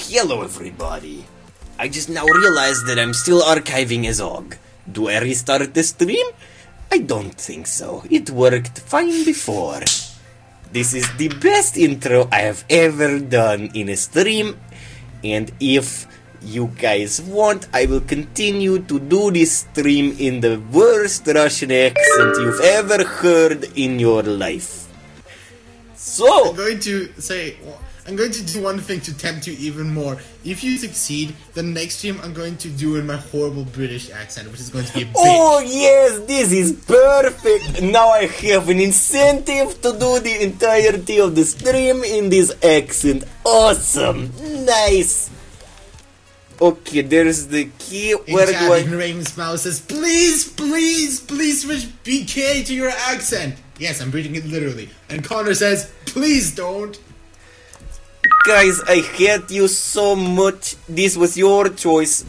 Hello everybody. I just now realized that I'm still archiving as OG. Do I restart the stream? I don't think so. It worked fine before. This is the best intro I have ever done in a stream, and if you guys want, I will continue to do this stream in the worst Russian accent you've ever heard in your life. So, I'm going to do one thing to tempt you even more. If you succeed, the next stream I'm going to do in my horrible British accent, which is going to be a bitch. Oh yes, this is perfect! Now I have an incentive to do the entirety of the stream in this accent. Awesome! Nice! Okay, there's the key. Where do I... Raven's mouse says, please switch BK to your accent. Yes, I'm reading it literally. And Connor says, please don't. Guys, I hate you so much. This was your choice.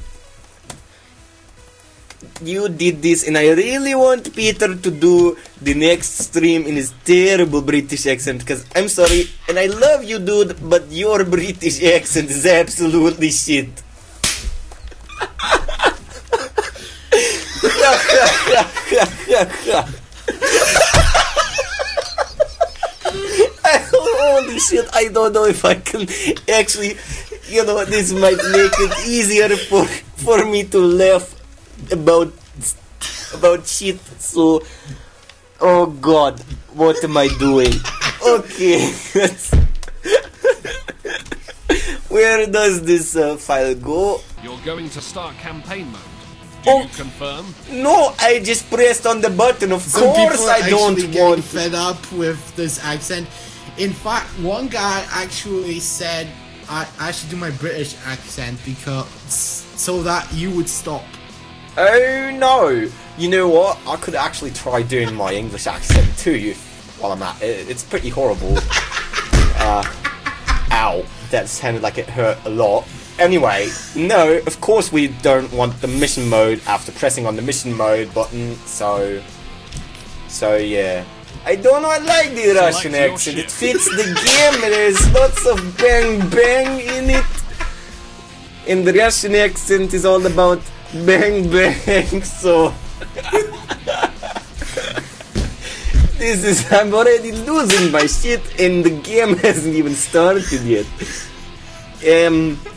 You did this, and I really want Peter to do the next stream in his terrible British accent, because I'm sorry, and I love you, dude, but your British accent is absolutely shit. Holy shit, I don't know if I can actually, this might make it easier for me to laugh about shit, so, oh god, what am I doing? Okay, where does this file go? You're going to start campaign mode. Do you confirm? No, I just pressed on the button, of course I don't want fed up with this accent. In fact, one guy actually said I should do my British accent because so that you would stop. Oh no! You know what? I could actually try doing my English accent too while I'm at it. It's pretty horrible. Ow. That sounded like it hurt a lot. Anyway, no, of course we don't want the mission mode after pressing on the mission mode button, so yeah. I don't like the Russian accent, it fits the game, there's lots of bang bang in it. And the Russian accent is all about bang bang, so... I'm already losing my shit and the game hasn't even started yet.